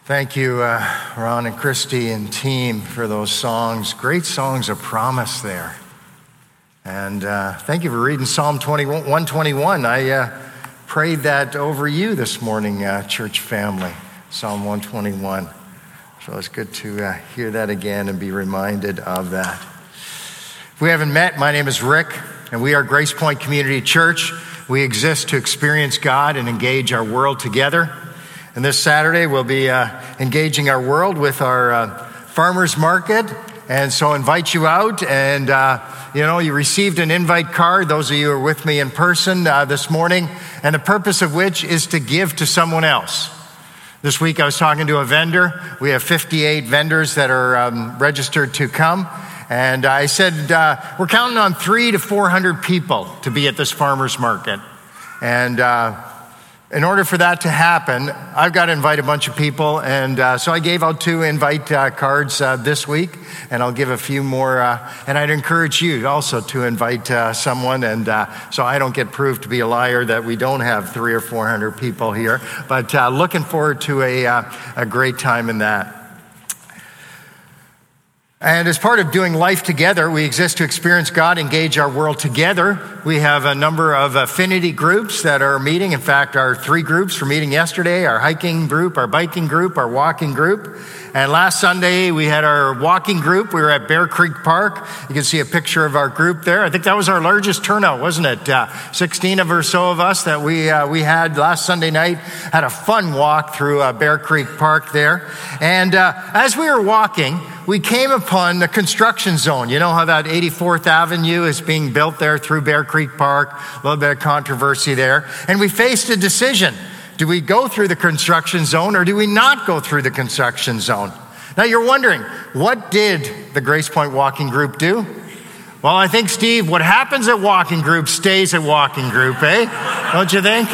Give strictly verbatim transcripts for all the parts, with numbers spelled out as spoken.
Thank you, uh, Ron and Christy and team, for those songs. Great songs of promise there. And uh, thank you for reading Psalm one twenty-one. I uh, prayed that over you this morning, uh, church family, Psalm one twenty-one. So it's good to uh, hear that again and be reminded of that. If we haven't met, my name is Rick, and we are Grace Point Community Church. We exist to experience God and engage our world together. And this Saturday, we'll be uh, engaging our world with our uh, farmers market. And so I invite you out. And, uh, you know, you received an invite card, those of you who are with me in person uh, this morning, and the purpose of which is to give to someone else. This week, I was talking to a vendor. We have fifty-eight vendors that are um, registered to come. And I said, uh, we're counting on three to four hundred people to be at this farmers market. And uh, in order for that to happen, I've got to invite a bunch of people. And uh, so I gave out two invite uh, cards uh, this week, and I'll give a few more. Uh, and I'd encourage you also to invite uh, someone. And uh, so I don't get proved to be a liar that we don't have three or four hundred people here. But uh, looking forward to a, uh, a great time in that. And as part of doing life together, we exist to experience God, engage our world together. We have a number of affinity groups that are meeting. In fact, our three groups were meeting yesterday, our hiking group, our biking group, our walking group. And last Sunday, we had our walking group. We were at Bear Creek Park. You can see a picture of our group there. I think that was our largest turnout, wasn't it? Uh, sixteen of or so of us that we uh, we had last Sunday night. Had a fun walk through uh, Bear Creek Park there. And uh, as we were walking, we came upon the construction zone. You know how that eighty-fourth Avenue is being built there through Bear Creek Park? A little bit of controversy there. And we faced a decision. Do we go through the construction zone or do we not go through the construction zone? Now you're wondering, what did the Grace Point Walking Group do? Well, I think, Steve, what happens at walking group stays at walking group, eh? Don't you think?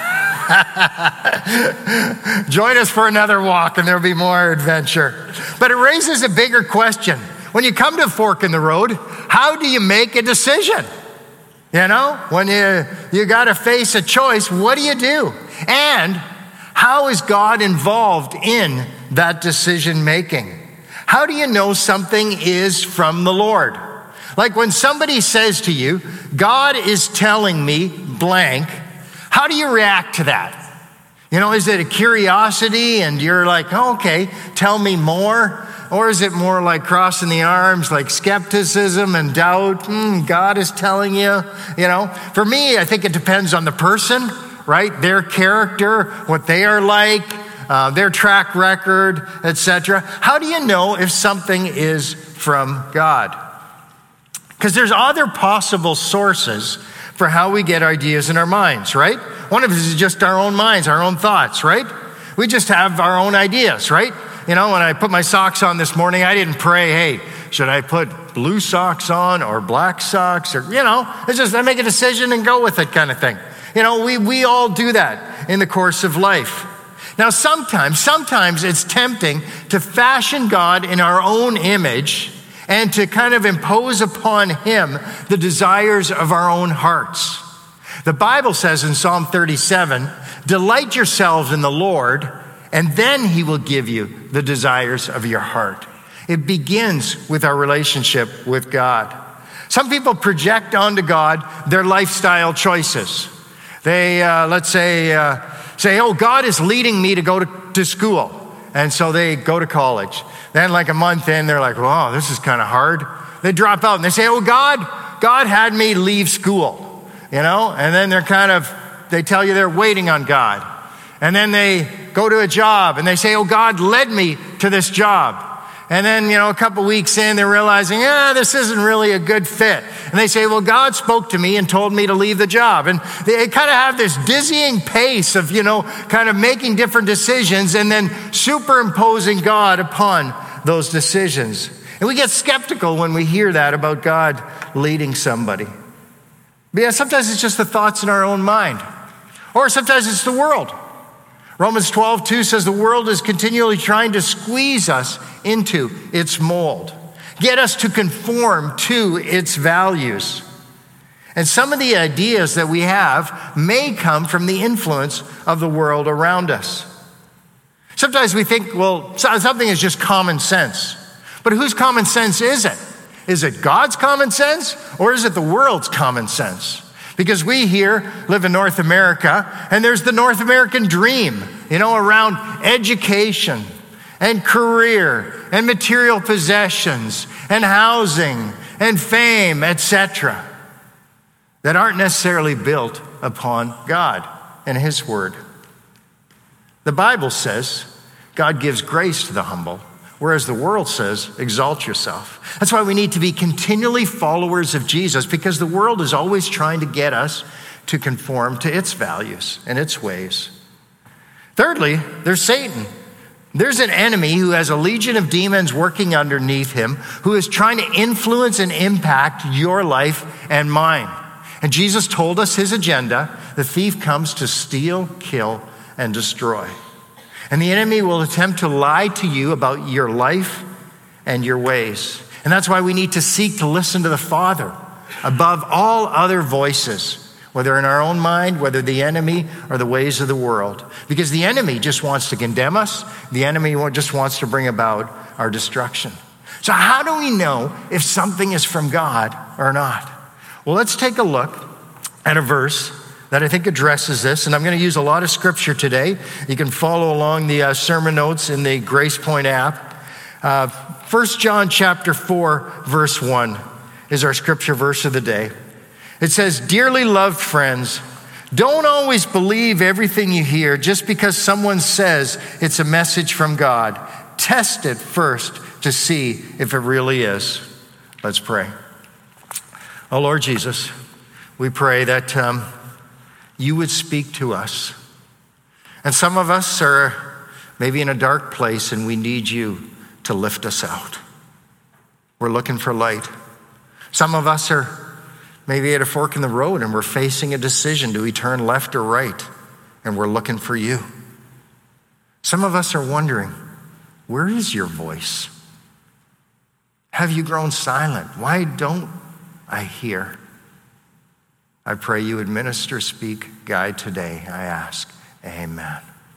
Join us for another walk and there'll be more adventure. But it raises a bigger question. When you come to a fork in the road, how do you make a decision? You know, when you, you got to face a choice, what do you do? And how is God involved in that decision making? How do you know something is from the Lord? Like when somebody says to you, God is telling me blank, how do you react to that? You know, is it a curiosity and you're like, oh, okay, tell me more? Or is it more like crossing the arms, like skepticism and doubt? Mm, God is telling you, you know? For me, I think it depends on the person, right? Their character, what they are like, uh, their track record, et cetera. How do you know if something is from God? Because there's other possible sources for how we get ideas in our minds, right? One of us is just our own minds, our own thoughts, right? We just have our own ideas, right? You know, when I put my socks on this morning, I didn't pray, hey, should I put blue socks on or black socks? Or, you know, it's just I make a decision and go with it kind of thing. You know, we, we all do that in the course of life. Now, sometimes, sometimes it's tempting to fashion God in our own image and to kind of impose upon him the desires of our own hearts. The Bible says in Psalm thirty-seven, delight yourselves in the Lord, and then he will give you the desires of your heart. It begins with our relationship with God. Some people project onto God their lifestyle choices. They, uh, let's say, uh, say, oh, God is leading me to go to, to school. And so they go to college. Then like a month in, they're like, wow, this is kind of hard. They drop out and they say, oh, God, God had me leave school, you know? And then they're kind of, they tell you they're waiting on God. And then they go to a job and they say, oh, God led me to this job. And then, you know, a couple weeks in, they're realizing, ah, this isn't really a good fit. And they say, well, God spoke to me and told me to leave the job. And they kind of have this dizzying pace of, you know, kind of making different decisions and then superimposing God upon those decisions. And we get skeptical when we hear that about God leading somebody. But yeah, sometimes it's just the thoughts in our own mind. Or sometimes it's the world. Romans twelve two says the world is continually trying to squeeze us into its mold, get us to conform to its values. And some of the ideas that we have may come from the influence of the world around us. Sometimes we think, well, something is just common sense. But whose common sense is it? Is it God's common sense or is it the world's common sense? Because we here live in North America and there's the North American dream, you know, around education and career and material possessions and housing and fame, et cetera, that aren't necessarily built upon God and His Word. The Bible says God gives grace to the humble, whereas the world says exalt yourself. That's why we need to be continually followers of Jesus, because the world is always trying to get us to conform to its values and its ways. Thirdly, there's Satan. There's an enemy who has a legion of demons working underneath him, who is trying to influence and impact your life and mine. And Jesus told us his agenda: the thief comes to steal, kill, and destroy. And the enemy will attempt to lie to you about your life and your ways. And that's why we need to seek to listen to the Father above all other voices, whether in our own mind, whether the enemy or the ways of the world. Because the enemy just wants to condemn us. The enemy just wants to bring about our destruction. So how do we know if something is from God or not? Well, let's take a look at a verse that I think addresses this, and I'm going to use a lot of scripture today. You can follow along the uh, sermon notes in the Grace Point app. Uh, First John chapter four, verse one is our scripture verse of the day. It says, "Dearly loved friends, don't always believe everything you hear just because someone says it's a message from God. Test it first to see if it really is." Let's pray. Oh, Lord Jesus, we pray that um, you would speak to us. And some of us are maybe in a dark place and we need you to lift us out. We're looking for light. Some of us are maybe at a fork in the road and we're facing a decision. Do we turn left or right? And we're looking for you. Some of us are wondering, where is your voice? Have you grown silent? Why don't I hear? I pray you would minister, speak, guide today, I ask. Amen.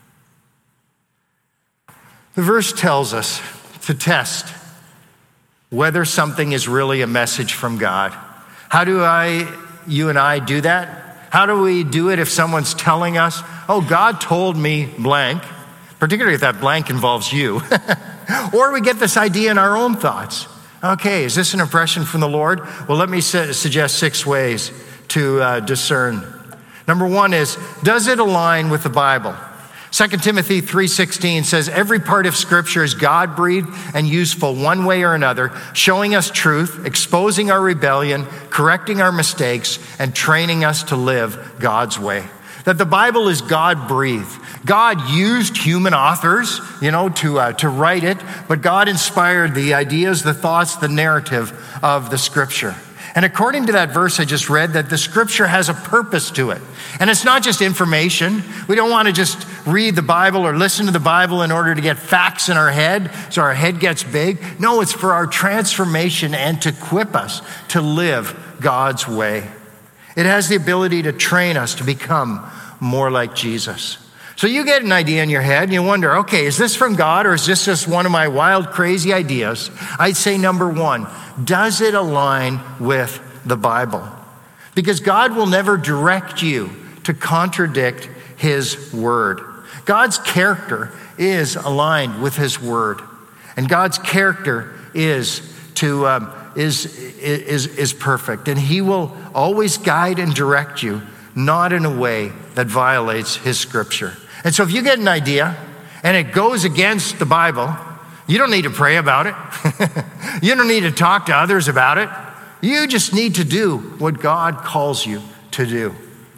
The verse tells us to test whether something is really a message from God. How do I, you and I do that? How do we do it if someone's telling us, oh, God told me blank, particularly if that blank involves you. Or we get this idea in our own thoughts. Okay, is this an impression from the Lord? Well, let me su- suggest six ways to uh, discern. Number one is, does it align with the Bible? Second Timothy three sixteen says, every part of Scripture is God-breathed and useful one way or another, showing us truth, exposing our rebellion, correcting our mistakes, and training us to live God's way. That the Bible is God-breathed. God used human authors, you know, to uh, to write it, but God inspired the ideas, the thoughts, the narrative of the Scripture. And according to that verse I just read, that the Scripture has a purpose to it. And it's not just information. We don't want to just read the Bible or listen to the Bible in order to get facts in our head so our head gets big. No, it's for our transformation and to equip us to live God's way. It has the ability to train us to become more like Jesus. So you get an idea in your head and you wonder, okay, is this from God or is this just one of my wild, crazy ideas? I'd say number one, does it align with the Bible? Because God will never direct you to contradict His word. God's character is aligned with His word. And God's character is to um, is, is, is perfect. And He will always guide and direct you, not in a way that violates His scripture. And so if you get an idea and it goes against the Bible, you don't need to pray about it. You don't need to talk to others about it. You just need to do what God calls you to do.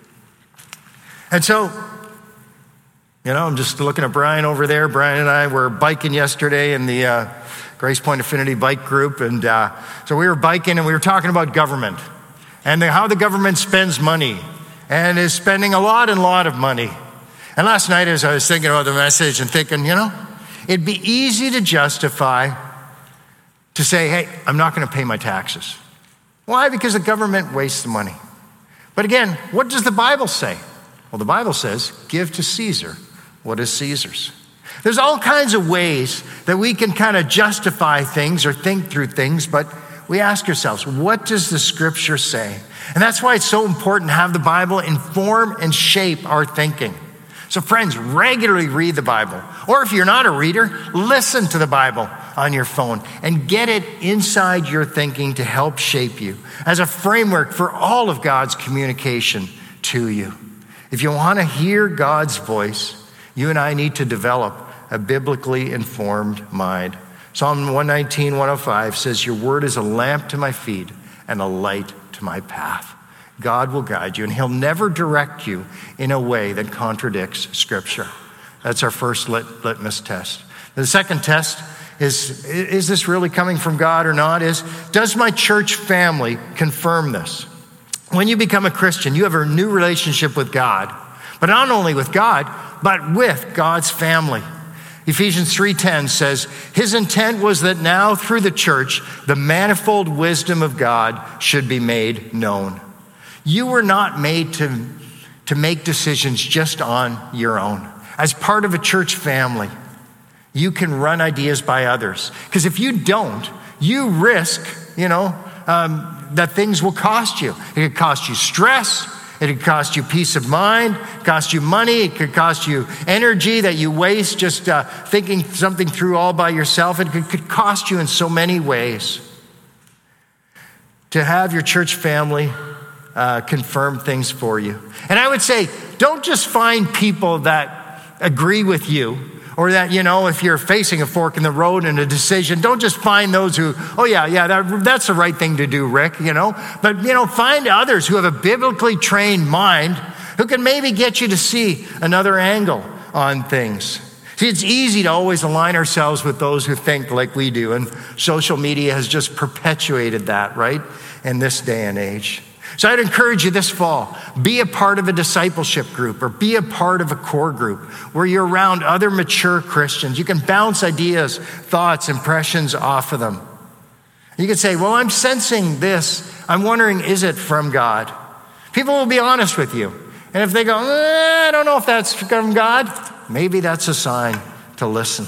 And so, you know, I'm just looking at Brian over there. Brian and I were biking yesterday in the uh, Grace Point Affinity bike group. And uh, so we were biking and we were talking about government and the, how the government spends money and is spending a lot and lot of money. And last night as I was thinking about the message and thinking, you know, it'd be easy to justify to say, hey, I'm not going to pay my taxes. Why? Because the government wastes the money. But again, what does the Bible say? Well, the Bible says, give to Caesar what is Caesar's. There's all kinds of ways that we can kind of justify things or think through things, but we ask ourselves, what does the scripture say? And that's why it's so important to have the Bible inform and shape our thinking. So friends, regularly read the Bible. Or if you're not a reader, listen to the Bible on your phone and get it inside your thinking to help shape you as a framework for all of God's communication to you. If you want to hear God's voice, you and I need to develop a biblically informed mind. Psalm one nineteen, one oh five says, your word is a lamp to my feet and a light to my path. God will guide you, and he'll never direct you in a way that contradicts Scripture. That's our first lit- litmus test. The second test is, is this really coming from God or not? Is, does my church family confirm this? When you become a Christian, you have a new relationship with God, but not only with God, but with God's family. Ephesians three ten says, his intent was that now through the church, the manifold wisdom of God should be made known. You were not made to, to make decisions just on your own. As part of a church family, you can run ideas by others. Because if you don't, you risk, you know, um, that things will cost you. It could cost you stress. It could cost you peace of mind, cost you money. It could cost you energy that you waste just uh, thinking something through all by yourself. It could, could cost you in so many ways. To have your church family uh, confirm things for you. And I would say, don't just find people that agree with you, or that, you know, if you're facing a fork in the road and a decision, don't just find those who, oh yeah, yeah, that, that's the right thing to do, Rick, you know. But, you know, find others who have a biblically trained mind who can maybe get you to see another angle on things. See, it's easy to always align ourselves with those who think like we do, and social media has just perpetuated that, right, in this day and age. So I'd encourage you this fall, be a part of a discipleship group or be a part of a core group where you're around other mature Christians. You can bounce ideas, thoughts, impressions off of them. You can say, well, I'm sensing this. I'm wondering, is it from God? People will be honest with you. And if they go, eh, I don't know if that's from God, maybe that's a sign to listen.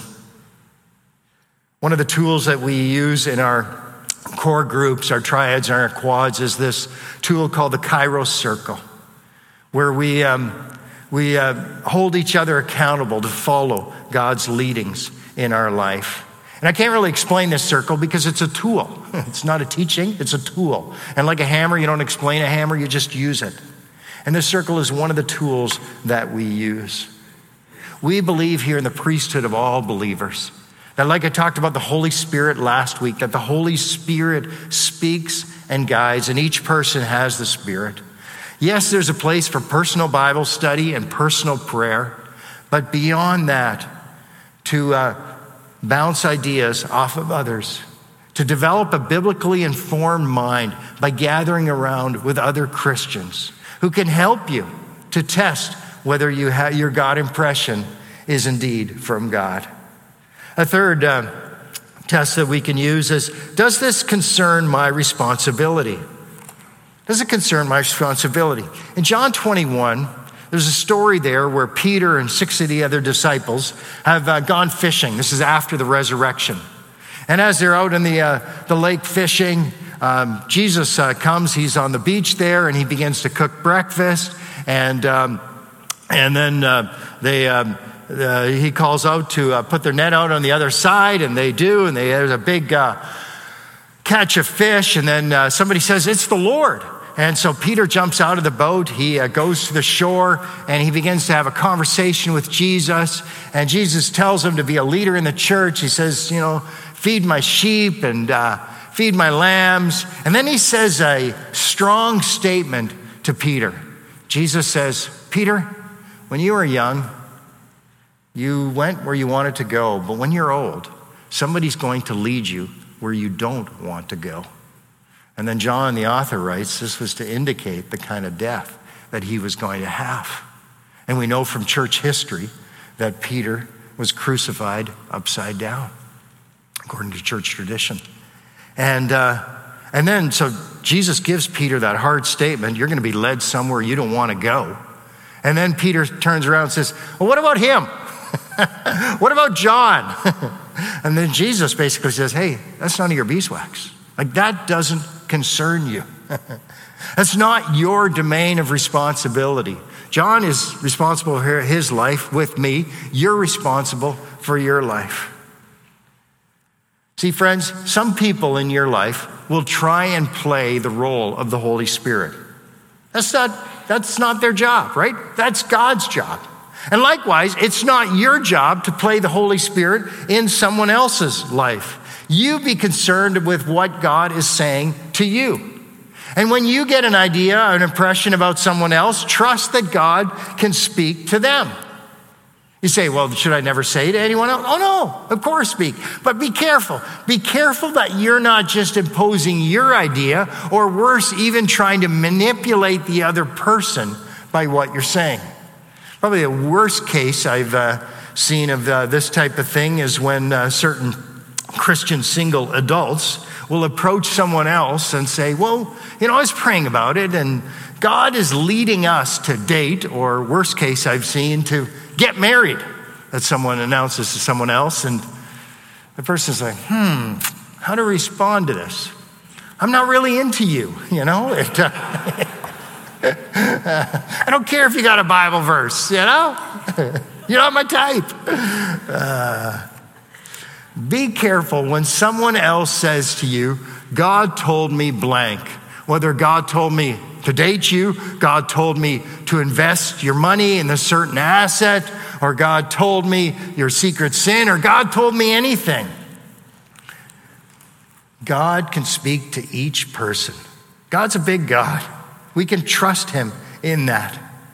One of the tools that we use in our core groups, our triads, and our quads is this tool called the Kairos Circle, where we um, we uh, hold each other accountable to follow God's leadings in our life. And I can't really explain this circle because it's a tool. It's not a teaching, it's a tool. And like a hammer, you don't explain a hammer, you just use it. And this circle is one of the tools that we use. We believe here in the priesthood of all believers. That, like I talked about the Holy Spirit last week, that the Holy Spirit speaks and guides, and each person has the Spirit. Yes, there's a place for personal Bible study and personal prayer, but beyond that, to uh, bounce ideas off of others, to develop a biblically informed mind by gathering around with other Christians who can help you to test whether you ha- your God impression is indeed from God. A third uh, test that we can use is, does this concern my responsibility? Does it concern my responsibility? In John twenty-one, there's a story there where Peter and six of the other disciples have uh, gone fishing. This is after the resurrection. And as they're out in the, uh, the lake fishing, um, Jesus uh, comes, he's on the beach there, and he begins to cook breakfast. And, um, and then uh, they... Um, Uh, he calls out to uh, put their net out on the other side, and they do, and they, there's a big uh, catch of fish, and then uh, somebody says, it's the Lord. And so Peter jumps out of the boat, he uh, goes to the shore, and he begins to have a conversation with Jesus, and Jesus tells him to be a leader in the church. He says, you know, feed my sheep and uh, feed my lambs. And then he says a strong statement to Peter. Jesus says, Peter, when you were young, you went where you wanted to go, but when you're old, somebody's going to lead you where you don't want to go. And then John, the author, writes, this was to indicate the kind of death that he was going to have. And we know from church history that Peter was crucified upside down, according to church tradition. And uh, and then, so Jesus gives Peter that hard statement, you're going to be led somewhere you don't want to go. And then Peter turns around and says, well, what about him? What about John? And then Jesus basically says, hey, that's none of your beeswax. Like, that doesn't concern you. That's not your domain of responsibility. John is responsible for his life with me. You're responsible for your life. See, friends, some people in your life will try and play the role of the Holy Spirit. That's not, that's not their job, right? That's God's job. And likewise, it's not your job to play the Holy Spirit in someone else's life. You be concerned with what God is saying to you. And when you get an idea, an impression about someone else, trust that God can speak to them. You say, well, should I never say to anyone else? Oh, no, of course speak. But be careful. Be careful that you're not just imposing your idea, or worse, even trying to manipulate the other person by what you're saying. Probably the worst case I've uh, seen of uh, this type of thing is when uh, certain Christian single adults will approach someone else and say, well, you know, I was praying about it, and God is leading us to date, or worst case I've seen, to get married. That someone announces to someone else, and the person's like, hmm, how to respond to this? I'm not really into you, you know? It, uh, I don't care if you got a Bible verse, you know? You're not my type. Uh, be careful when someone else says to you, God told me blank. Whether God told me to date you, God told me to invest your money in a certain asset, or God told me your secret sin, or God told me anything. God can speak to each person. God's a big God. We can trust him in that.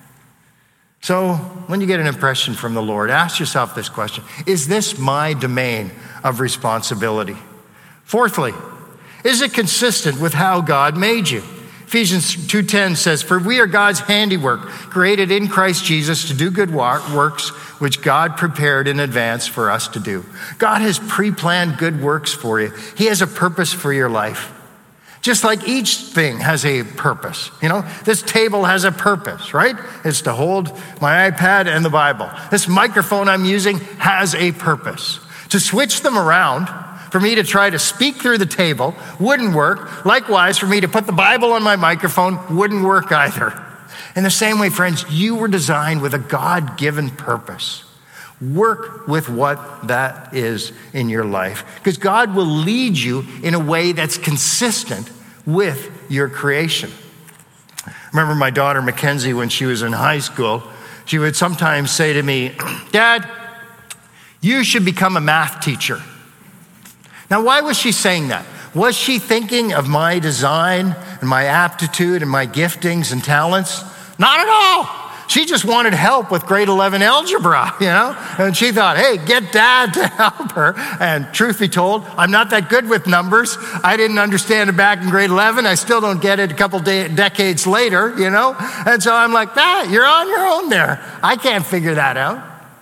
So when you get an impression from the Lord, ask yourself this question: is this my domain of responsibility? Fourthly, is it consistent with how God made you? Ephesians two ten says, for we are God's handiwork, created in Christ Jesus to do good works, which God prepared in advance for us to do. God has pre-planned good works for you. He has a purpose for your life. Just like each thing has a purpose. You know, this table has a purpose, right? It's to hold my iPad and the Bible. This microphone I'm using has a purpose. To switch them around, for me to try to speak through the table, wouldn't work. Likewise, for me to put the Bible on my microphone wouldn't work either. In the same way, friends, you were designed with a God-given purpose. Work with what that is in your life, because God will lead you in a way that's consistent with your creation. I remember my daughter Mackenzie, when she was in high school, she would sometimes say to me, Dad, you should become a math teacher. Now, why was she saying that? Was she thinking of my design and my aptitude and my giftings and talents? Not at all. She just wanted help with grade eleven algebra, you know? And she thought, hey, get Dad to help her. And truth be told, I'm not that good with numbers. I didn't understand it back in grade eleven. I still don't get it a couple de- decades later, you know? And so I'm like, ah, you're on your own there. I can't figure that out.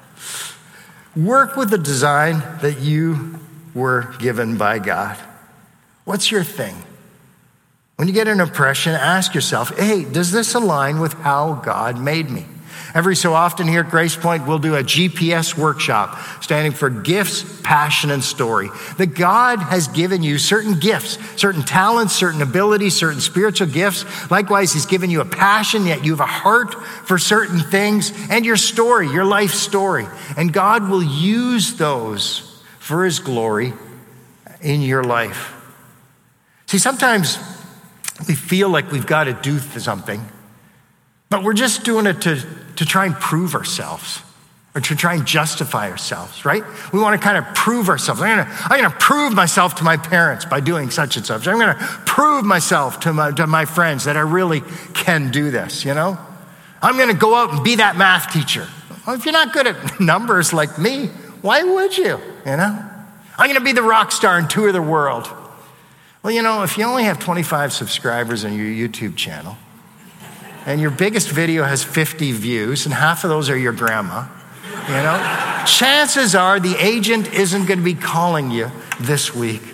Work with the design that you were given by God. What's your thing? When you get an impression, ask yourself, hey, does this align with how God made me? Every so often here at Grace Point, we'll do a G P S workshop, standing for gifts, passion, and story. That God has given you certain gifts, certain talents, certain abilities, certain spiritual gifts. Likewise, he's given you a passion, yet you have a heart for certain things, and your story, your life story. And God will use those for his glory in your life. See, sometimes we feel like we've got to do something, but we're just doing it to, to try and prove ourselves, or to try and justify ourselves, right? We want to kind of prove ourselves. I'm going to, I'm going to prove myself to my parents by doing such and such. I'm going to prove myself to my, to my friends that I really can do this, you know? I'm going to go out and be that math teacher. Well, if you're not good at numbers like me, why would you, you know? I'm going to be the rock star and tour the world. Well, you know, if you only have twenty-five subscribers on your YouTube channel, and your biggest video has fifty views, and half of those are your grandma, you know, chances are the agent isn't going to be calling you this week.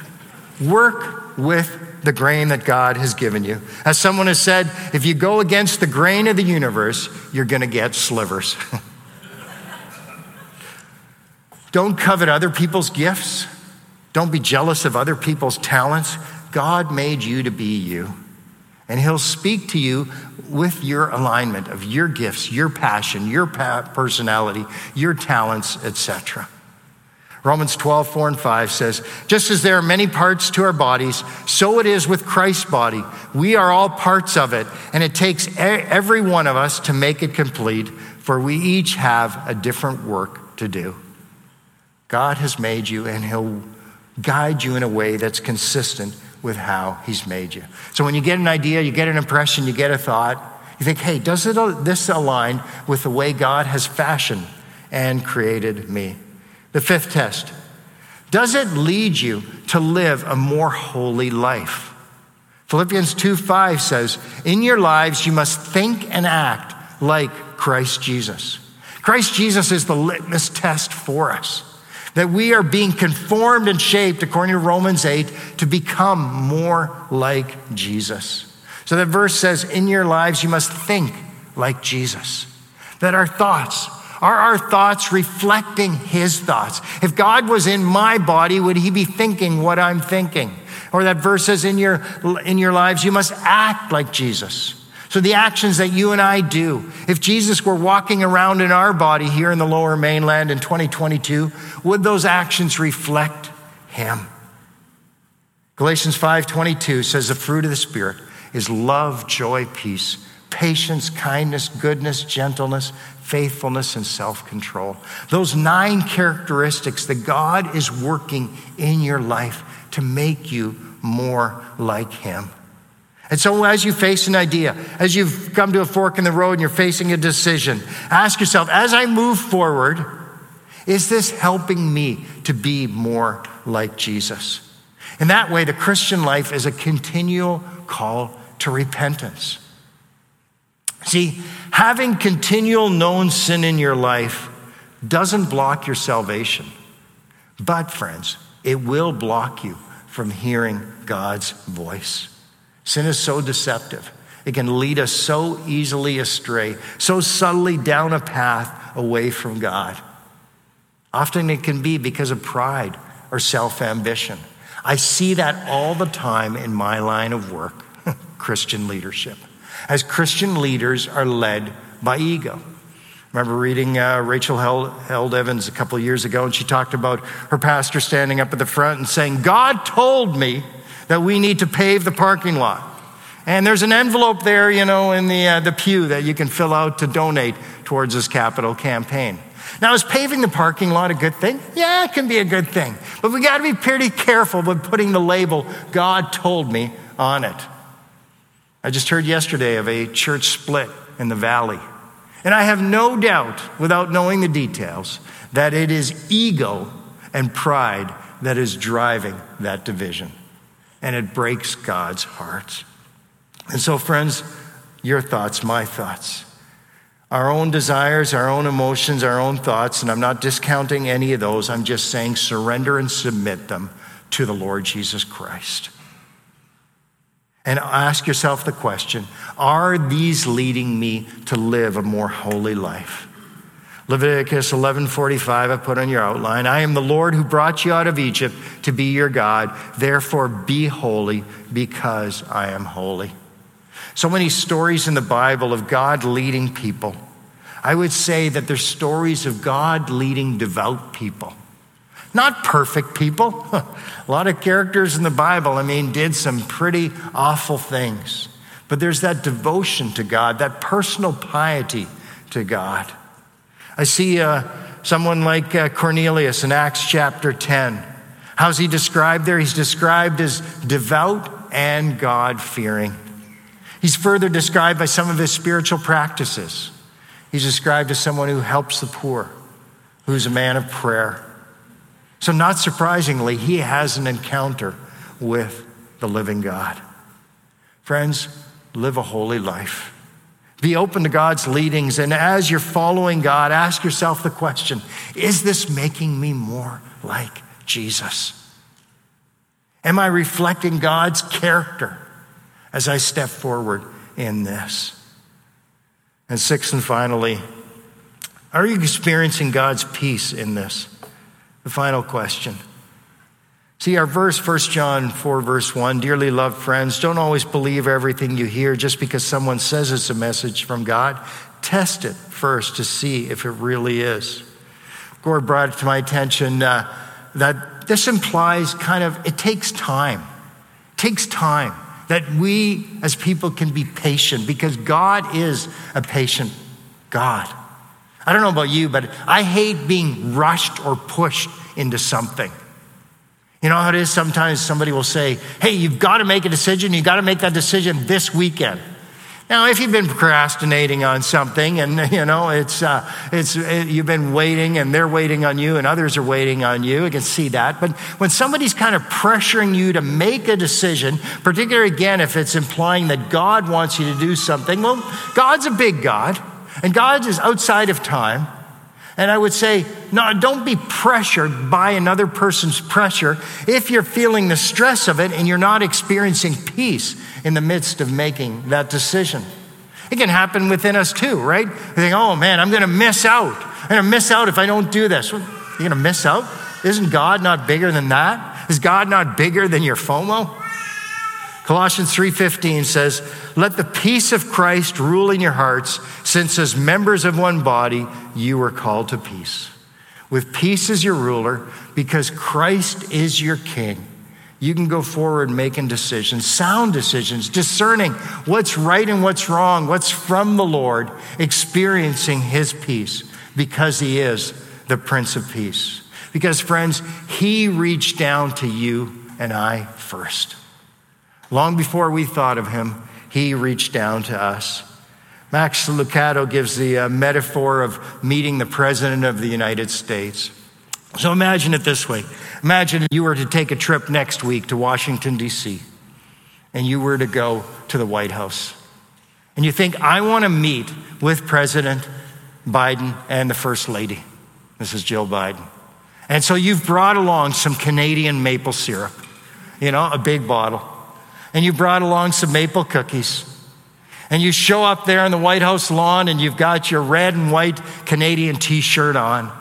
Work with the grain that God has given you. As someone has said, if you go against the grain of the universe, you're going to get slivers. Don't covet other people's gifts. Don't be jealous of other people's talents. God made you to be you. And he'll speak to you with your alignment of your gifts, your passion, your personality, your talents, et cetera. Romans twelve, four and five says, just as there are many parts to our bodies, so it is with Christ's body. We are all parts of it, and it takes every one of us to make it complete, for we each have a different work to do. God has made you, and he'll guide you in a way that's consistent with how he's made you. So when you get an idea, you get an impression, you get a thought, you think, hey, does it, this align with the way God has fashioned and created me? The fifth test, does it lead you to live a more holy life? Philippians two five says, in your lives you must think and act like Christ Jesus. Christ Jesus is the litmus test for us, that we are being conformed and shaped, according to Romans eight, to become more like Jesus. So that verse says, in your lives you must think like Jesus, that our thoughts, are our thoughts reflecting his thoughts? If God was in my body, would he be thinking what I'm thinking? Or that verse says, in your, in your lives, you must act like Jesus. So the actions that you and I do, if Jesus were walking around in our body here in the Lower Mainland in twenty twenty-two, would those actions reflect him? Galatians five twenty-two says the fruit of the Spirit is love, joy, peace, patience, kindness, goodness, gentleness, faithfulness, and self-control. Those nine characteristics that God is working in your life to make you more like him. And so as you face an idea, as you've come to a fork in the road and you're facing a decision, ask yourself, as I move forward, is this helping me to be more like Jesus? In that way, the Christian life is a continual call to repentance. See, having continual known sin in your life doesn't block your salvation. But, friends, it will block you from hearing God's voice. Sin is so deceptive. It can lead us so easily astray, so subtly down a path away from God. Often it can be because of pride or self-ambition. I see that all the time in my line of work, Christian leadership. As Christian leaders are led by ego. I remember reading uh, Rachel Held Evans a couple of years ago, and she talked about her pastor standing up at the front and saying, God told me that we need to pave the parking lot. And there's an envelope there, you know, in the, uh, the pew that you can fill out to donate towards this capital campaign. Now, is paving the parking lot a good thing? Yeah, it can be a good thing. But we got to be pretty careful with putting the label, God told me, on it. I just heard yesterday of a church split in the valley. And I have no doubt, without knowing the details, that it is ego and pride that is driving that division. And it breaks God's heart. And so, friends, your thoughts, my thoughts, our own desires, our own emotions, our own thoughts, and I'm not discounting any of those. I'm just saying surrender and submit them to the Lord Jesus Christ. And ask yourself the question, are these leading me to live a more holy life? Leviticus eleven forty-five, I put on your outline. I am the Lord who brought you out of Egypt to be your God. Therefore be holy because I am holy. So many stories in the Bible of God leading people. I would say that they're stories of God leading devout people. Not perfect people. A lot of characters in the Bible, I mean, did some pretty awful things. But there's that devotion to God, that personal piety to God. I see uh, someone like uh, Cornelius in Acts chapter ten. How's he described there? He's described as devout and God-fearing. He's further described by some of his spiritual practices. He's described as someone who helps the poor, who's a man of prayer. So not surprisingly, he has an encounter with the living God. Friends, live a holy life. Be open to God's leadings, and as you're following God, ask yourself the question, is this making me more like Jesus? Am I reflecting God's character as I step forward in this? And sixth and finally, are you experiencing God's peace in this? The final question. See, our verse, First John four, verse one, dearly loved friends, don't always believe everything you hear just because someone says it's a message from God. Test it first to see if it really is. Gord brought it to my attention uh, that this implies kind of, it takes time. It takes time that we as people can be patient because God is a patient God. I don't know about you, but I hate being rushed or pushed into something. You know how it is? Sometimes somebody will say, hey, you've got to make a decision. You've got to make that decision this weekend. Now, if you've been procrastinating on something and, you know, it's, uh, it's it, you've been waiting and they're waiting on you and others are waiting on you, I can see that. But when somebody's kind of pressuring you to make a decision, particularly, again, if it's implying that God wants you to do something, well, God's a big God and God is outside of time. And I would say, no, don't be pressured by another person's pressure if you're feeling the stress of it and you're not experiencing peace in the midst of making that decision. It can happen within us too, right? You think, oh man, I'm going to miss out. I'm going to miss out if I don't do this. Well, you're going to miss out? Isn't God not bigger than that? Is God not bigger than your FOMO? Colossians three fifteen says, let the peace of Christ rule in your hearts, since as members of one body, you were called to peace. With peace as your ruler, because Christ is your king, you can go forward making decisions, sound decisions, discerning what's right and what's wrong, what's from the Lord, experiencing his peace, because he is the Prince of Peace. Because, friends, he reached down to you and I first. Long before we thought of him, he reached down to us. Max Lucado gives the uh, metaphor of meeting the President of the United States. So imagine it this way. Imagine you were to take a trip next week to Washington, D C, and you were to go to the White House. And you think, I want to meet with President Biden and the First Lady, Missus Jill Biden. And so you've brought along some Canadian maple syrup, you know, a big bottle. And you brought along some maple cookies. And you show up there on the White House lawn and you've got your red and white Canadian t-shirt on.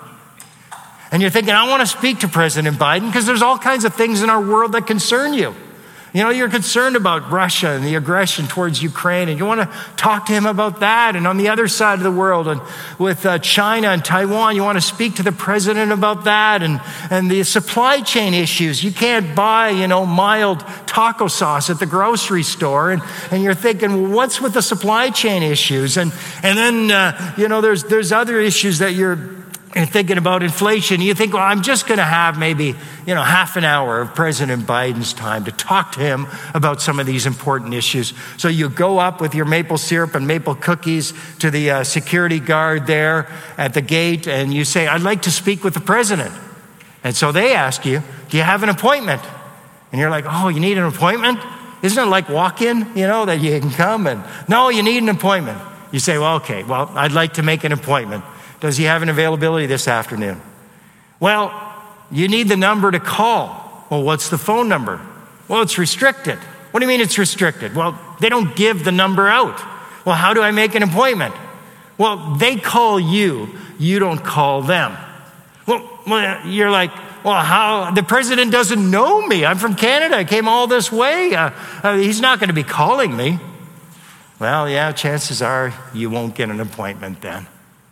And you're thinking, I want to speak to President Biden because there's all kinds of things in our world that concern you. You know, you're concerned about Russia and the aggression towards Ukraine, and you want to talk to him about that. And on the other side of the world, and with uh, China and Taiwan, you want to speak to the president about that, and, and the supply chain issues. You can't buy, you know, mild taco sauce at the grocery store, and, and you're thinking, well, what's with the supply chain issues? And and then, uh, you know, there's there's other issues that you're And thinking about inflation, you think, well, I'm just going to have maybe, you know, half an hour of President Biden's time to talk to him about some of these important issues. So you go up with your maple syrup and maple cookies to the uh, security guard there at the gate, and you say, I'd like to speak with the president. And so they ask you, do you have an appointment? And you're like, oh, you need an appointment? Isn't it like walk-in, you know, that you can come and, no, you need an appointment. You say, well, okay, well, I'd like to make an appointment. Does he have an availability this afternoon? Well, you need the number to call. Well, what's the phone number? Well, it's restricted. What do you mean it's restricted? Well, they don't give the number out. Well, how do I make an appointment? Well, they call you. You don't call them. Well, well you're like, well, how? The president doesn't know me. I'm from Canada. I came all this way. Uh, uh, he's not going to be calling me. Well, yeah, chances are you won't get an appointment then.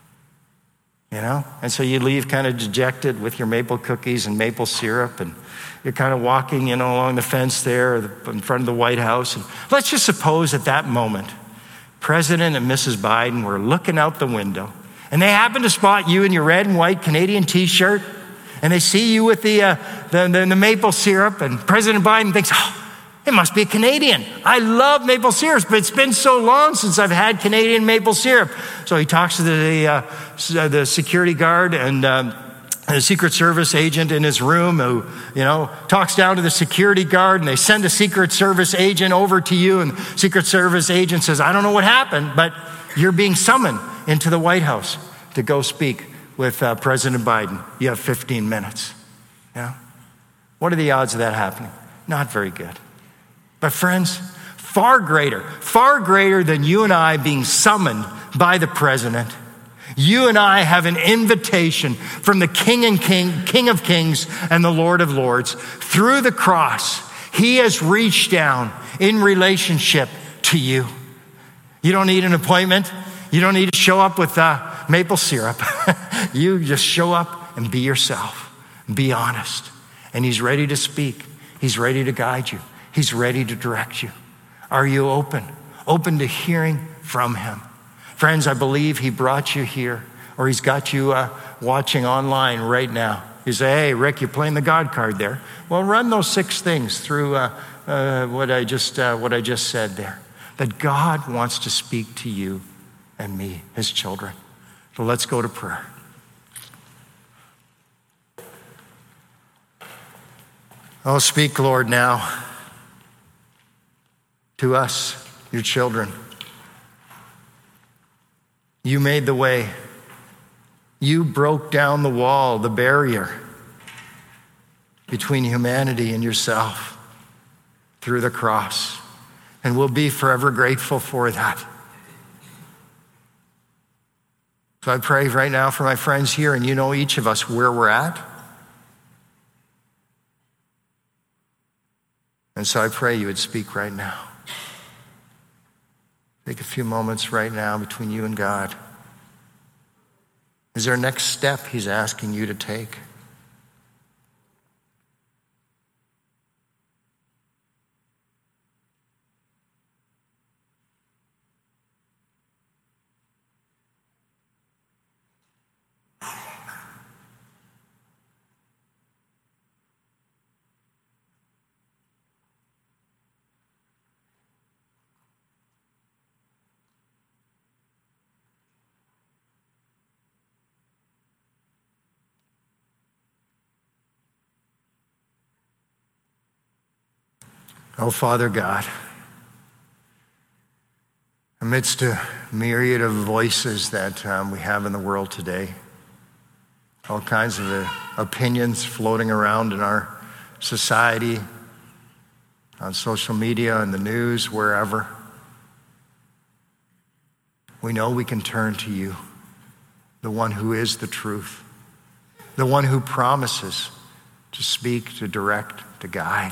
You know? And so you leave kind of dejected with your maple cookies and maple syrup, and you're kind of walking, you know, along the fence there in front of the White House. And let's just suppose at that moment, President and Missus Biden were looking out the window, and they happen to spot you in your red and white Canadian t-shirt, and they see you with the, uh, the, the, the maple syrup, and President Biden thinks, oh, it must be a Canadian. I love maple syrup, but it's been so long since I've had Canadian maple syrup. So he talks to the uh, the security guard and um, the Secret Service agent in his room who, you know, talks down to the security guard, and they send a Secret Service agent over to you, and the Secret Service agent says, I don't know what happened, but you're being summoned into the White House to go speak with uh, President Biden. You have fifteen minutes. You know? What are the odds of that happening? Not very good. But friends, far greater, far greater than you and I being summoned by the president, You and I have an invitation from the King and King, King of Kings and the Lord of Lords. Through the cross, he has reached down in relationship to you. You don't need an appointment. You don't need to show up with uh, maple syrup. You just show up and be yourself. Be honest. And he's ready to speak. He's ready to guide you. He's ready to direct you. Are you open? Open to hearing from him. Friends, I believe he brought you here, or he's got you uh, watching online right now. You say, hey, Rick, you're playing the God card there. Well, run those six things through uh, uh, what I just uh, what I just said there. That God wants to speak to you and me, his children. So let's go to prayer. Oh, speak, Lord, now to us, your children. You made the way. You broke down the wall, the barrier between humanity and yourself through the cross. And we'll be forever grateful for that. So I pray right now for my friends here, and you know each of us where we're at. And so I pray you would speak right now. Take a few moments right now between you and God. Is there a next step he's asking you to take? Oh, Father God, amidst a myriad of voices that um, we have in the world today, all kinds of uh, opinions floating around in our society, on social media, in the news, wherever, we know we can turn to you, the one who is the truth, the one who promises to speak, to direct, to guide.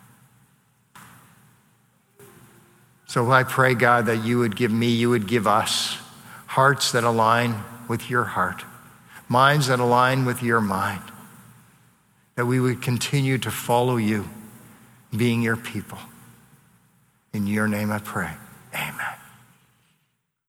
So I pray, God, that you would give me, you would give us hearts that align with your heart, minds that align with your mind, that we would continue to follow you, being your people. In your name I pray, amen.